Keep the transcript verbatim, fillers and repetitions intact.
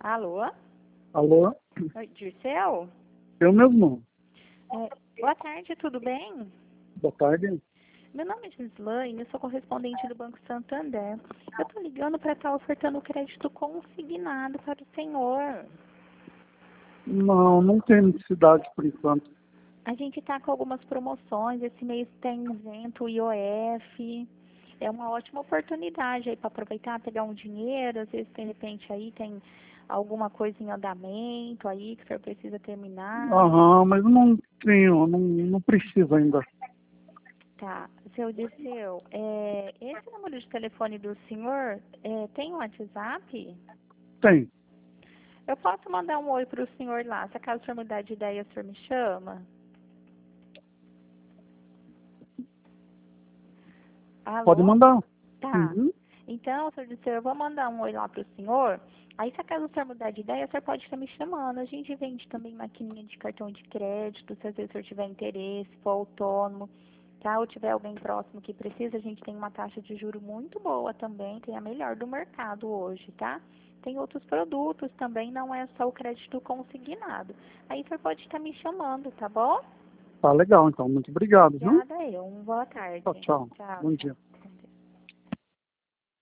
Alô? Alô? Oi, Dirceu? Eu mesmo. É, boa tarde, tudo bem? Boa tarde. Meu nome é Gislaine, eu sou correspondente do Banco Santander. Eu estou ligando para estar ofertando crédito consignado para o senhor. Não, não tem necessidade por enquanto. A gente está com algumas promoções, esse mês tem isento I O F. É uma ótima oportunidade aí para aproveitar, pegar um dinheiro, às vezes de repente aí tem alguma coisa em andamento aí que o senhor precisa terminar. Aham, mas eu não tenho, não, não preciso ainda. Tá, seu Dirceu, é, esse número de telefone do senhor é, tem um WhatsApp? Tem. Eu posso mandar um oi para o senhor lá, se acaso o senhor mudar de ideia, o senhor me chama? Alô? Pode mandar. Tá. Uhum. Então, senhor Dirceu, eu vou mandar um oi lá para o senhor. Aí, se acaso o senhor mudar de ideia, o senhor pode estar me chamando. A gente vende também maquininha de cartão de crédito, se às vezes o senhor tiver interesse, for autônomo, tá? Ou tiver alguém próximo que precisa, a gente tem uma taxa de juro muito boa também, tem a melhor do mercado hoje, tá? Tem outros produtos também, não é só o crédito consignado. Aí, o senhor pode estar me chamando, tá bom? Tá legal, então. Muito obrigado, viu? Obrigada eu. Uma boa tarde. Tchau, tchau. Tchau, Bom tchau. dia.